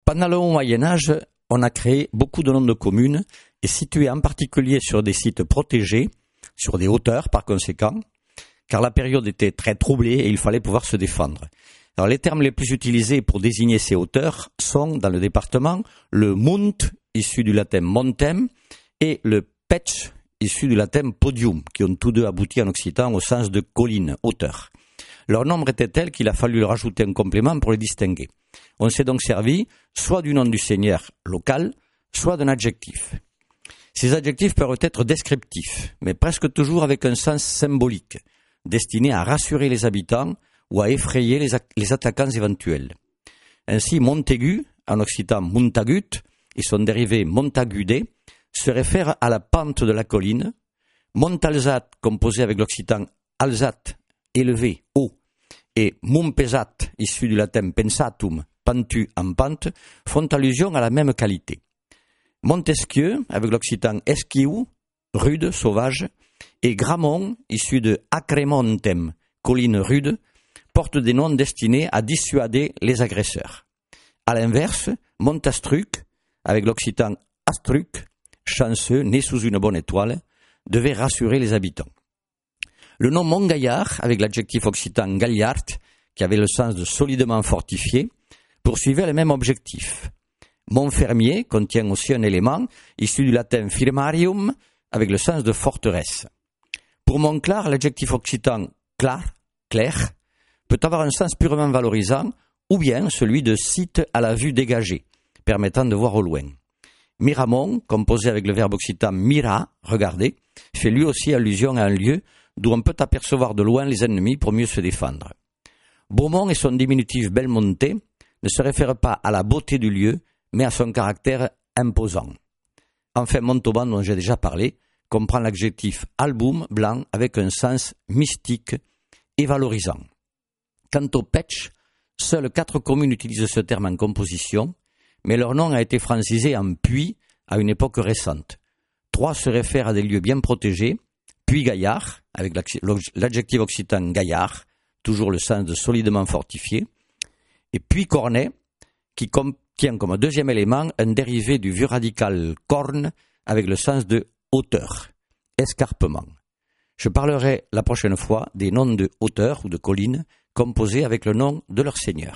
Pendant le Haut Moyen-Âge, on a créé beaucoup de noms de communes et situés en particulier sur des sites protégés, sur des hauteurs par conséquent, car la période était très troublée et il fallait pouvoir se défendre. Alors, les termes les plus utilisés pour désigner ces hauteurs sont, dans le département, le Mont, issu du latin montem, et le Petsch, issu du latin podium, qui ont tous deux abouti en occitan au sens de colline, hauteur. Leur nombre était tel qu'il a fallu leur ajouter un complément pour les distinguer. On s'est donc servi soit du nom du seigneur local, soit d'un adjectif. Ces adjectifs peuvent être descriptifs, mais presque toujours avec un sens symbolique, destiné à rassurer les habitants ou à effrayer les attaquants éventuels. Ainsi, Montaigu, en occitan Montagut, et son dérivé Montagudé, se réfère à la pente de la colline. Montalzat, composé avec l'occitan alzat, élevé, haut, et Montpesat, issu du latin pensatum, pentu en pente, font allusion à la même qualité. Montesquieu, avec l'occitan esquiou, rude, sauvage, et Gramont, issu de acremontem, colline rude, portent des noms destinés à dissuader les agresseurs. À l'inverse, Montastruc, avec l'occitan astruc, chanceux, né sous une bonne étoile, devait rassurer les habitants. Le nom Montgaillard, avec l'adjectif occitan gaillard, qui avait le sens de solidement fortifié, poursuivait le même objectif. Montfermier contient aussi un élément issu du latin firmarium, avec le sens de forteresse. Pour Montclar, l'adjectif occitan clar, clair, peut avoir un sens purement valorisant, ou bien celui de site à la vue dégagée, permettant de voir au loin. Miramont, composé avec le verbe occitan mira, regarder, fait lui aussi allusion à un lieu d'où on peut apercevoir de loin les ennemis pour mieux se défendre. Beaumont et son diminutif Belmonte ne se réfèrent pas à la beauté du lieu, mais à son caractère imposant. Enfin, Montauban, dont j'ai déjà parlé, comprend l'adjectif album, blanc, avec un sens mystique et valorisant. Quant au Petsch, seules 4 communes utilisent ce terme en composition, mais leur nom a été francisé en puits à une époque récente. 3 se réfèrent à des lieux bien protégés, Puy-Gaillard, avec l'adjectif occitan gaillard, toujours le sens de solidement fortifié, et Puy-Cornet, qui contient comme deuxième élément un dérivé du vieux radical corne, avec le sens de hauteur, escarpement. Je parlerai la prochaine fois des noms de hauteurs ou de collines composés avec le nom de leur seigneur.